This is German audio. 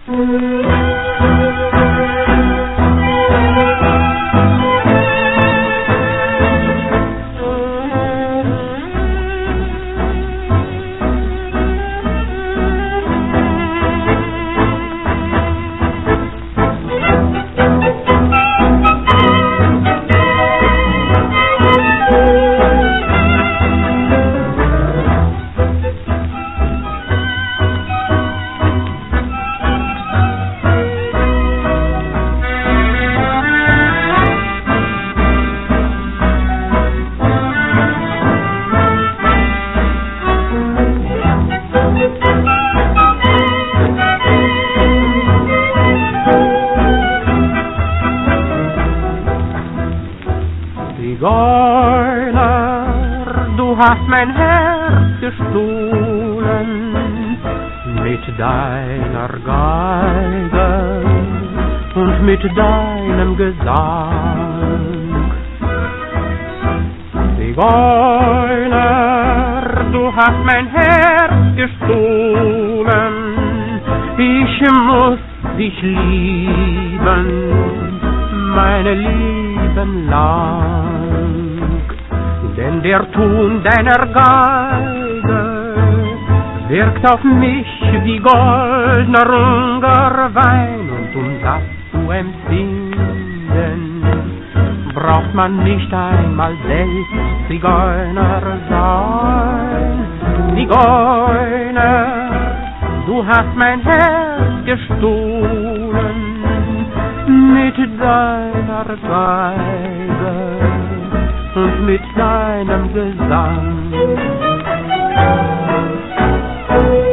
Zigeuner, du hast mein Herz gestohlen mit deiner Geige und mit deinem Gesang. Zigeuner, du hast mein Herz gestohlen, ich muss dich lieben, meine Lieben lang. Denn der Ton deiner Geige wirkt auf mich wie goldener Ungarwein. Und das zu empfinden, braucht man nicht einmal selbst Zigeuner sein. Zigeuner, du hast mein Herz gestohlen mit deiner Geige und mit deinem Gesang.